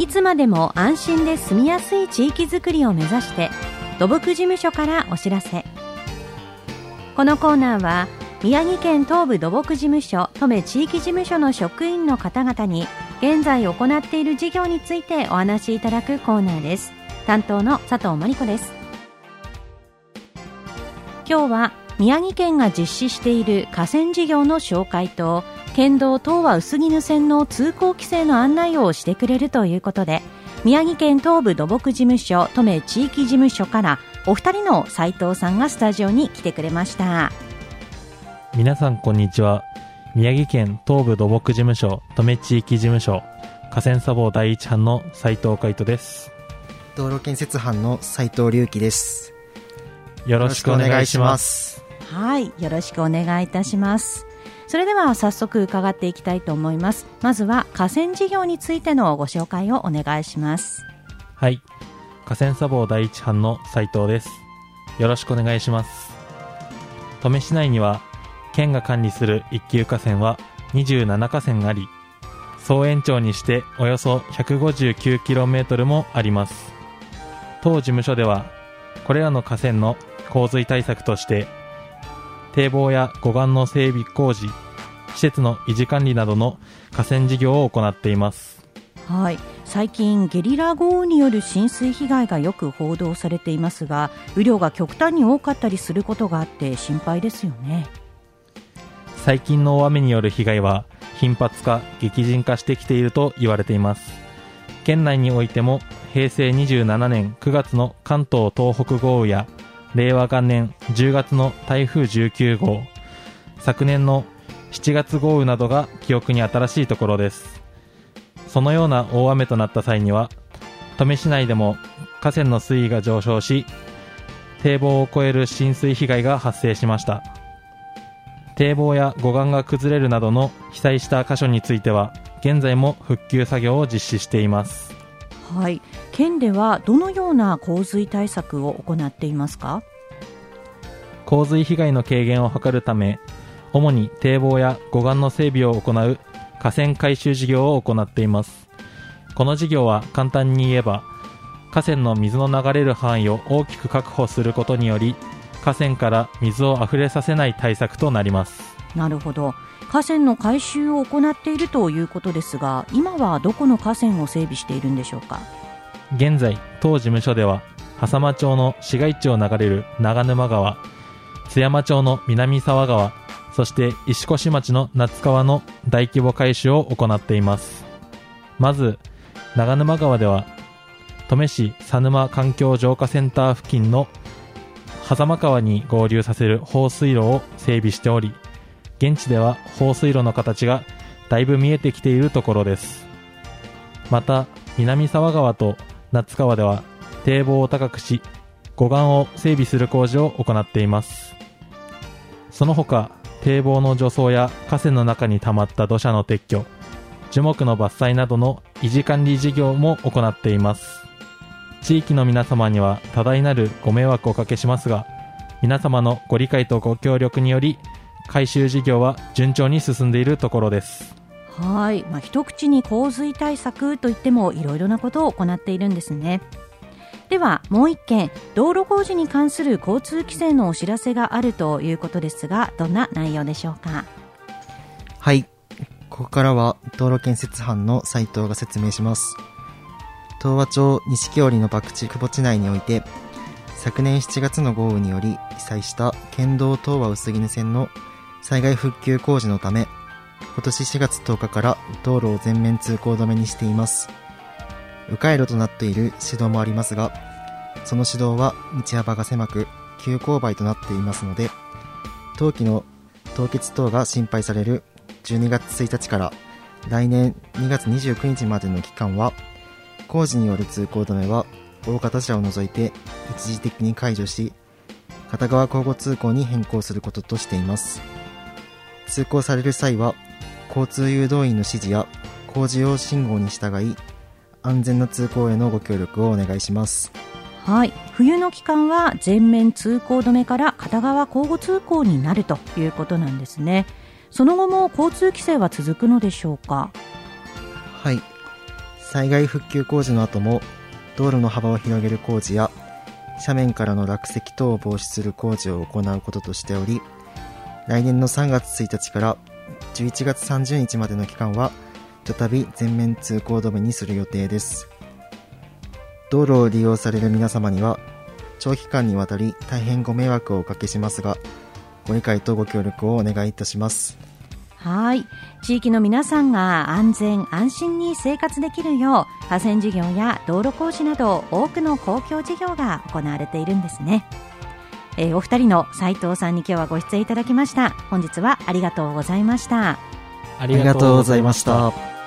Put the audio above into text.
つまでも安心で住みやすい地域づくりを目指して土木事務所からお知らせ。このコーナーは宮城県東部土木事務所登米地域事務所の職員の方々に現在行っている事業についてお話しいただくコーナーです。担当の佐藤真理子です。今日は宮城県が実施している河川事業の紹介と県道東和薄絹線の通行規制の案内をしてくれるということで、宮城県東部土木事務所登米地域事務所からお二人の斉藤さんがスタジオに来てくれました。 皆さんこんにちは。宮城県東部土木事務所登米地域事務所河川砂防第一班の斉藤海人です。 道路建設班の斉藤隆樹です。 よろしくお願いします。 はい、よろしくお願いいたします。それでは早速伺っていきたいと思います。まずは河川事業についてのご紹介をお願いします。 はい、河川砂防第一班の斉藤です。よろしくお願いします。登米市内には県が管理する一級河川は27河川あり、総延長にしておよそ 159km もあります。当事務所ではこれらの河川の洪水対策として堤防や護岸の整備工事、施設の維持管理などの河川事業を行っています。 はい、最近ゲリラ豪雨による浸水被害がよく報道されていますが、雨量が極端に多かったりすることがあって心配ですよね。 最近の大雨による被害は頻発化、激甚化してきていると言われています。県内においても平成27年9月の関東東北豪雨や令和元年10月の台風19号、昨年の7月豪雨などが記憶に新しいところです。そのような大雨となった際には登米市内でも河川の水位が上昇し、堤防を越える浸水被害が発生しました。堤防や護岸が崩れるなどの被災した箇所については現在も復旧作業を実施しています。 はい、県ではどのような洪水対策を行っていますか？ 洪水被害の軽減を図るため、主に堤防や護岸の整備を行う河川改修事業を行っています。この事業は簡単に言えば、河川の水の流れる範囲を大きく確保することにより河川から水をあふれさせない対策となります。 なるほど。河川の改修を行っているということですが、今はどこの河川を整備しているんでしょうか？ 現在当事務所では笠間町の市街地を流れる長沼川、津山町の南沢川、そして石越町の夏川の大規模改修を行っています。まず長沼川では登米市佐沼環境浄化センター付近の狭間川に合流させる放水路を整備しており、現地では放水路の形がだいぶ見えてきているところです。また南沢川と夏川では堤防を高くし護岸を整備する工事を行っています。その他堤防の除草や河川の中に溜まった土砂の撤去、樹木の伐採などの維持管理事業も行っています。地域の皆様には多大なるご迷惑をおかけしますが、皆様のご理解とご協力により改修事業は順調に進んでいるところです。 はい、一口に洪水対策といってもいろいろなことを行っているんですね。ではもう一件、道路工事に関する交通規制のお知らせがあるということですが、どんな内容でしょうか？ はい、ここからは道路建設班の斉藤が説明します。東和町錦織の爆地久保地内において、昨年7月の豪雨により被災した県道東和薄絹線の災害復旧工事のため、今年4月10日から道路を全面通行止めにしています。迂回路となっている市道もありますが、その市道は道幅が狭く急勾配となっていますので、冬季の凍結等が心配される12月1日から来年2月29日までの期間は、工事による通行止めは大型車を除いて一時的に解除し、片側交互通行に変更することとしています。通行される際は交通誘導員の指示や工事用信号に従い、安全な通行へのご協力をお願いします。 はい、冬の期間は全面通行止めから片側交互通行になるということなんですね。その後も交通規制は続くのでしょうか？ はい、 災害復旧工事の後も道路の幅を広げる工事や斜面からの落石等を防止する工事を行うこととしており、来年の3月1日から11月30日までの期間は再び全面通行止めにする予定です。道路を利用される皆様には長期間にわたり大変ご迷惑をおかけしますが、ご理解とご協力をお願いいたします。 はい、地域の皆さんが安全安心に生活できるよう、河川事業や道路工事など多くの公共事業が行われているんですね。お二人の斉藤さんに今日はご出演いただきました。本日はありがとうございました。 ありがとうございました。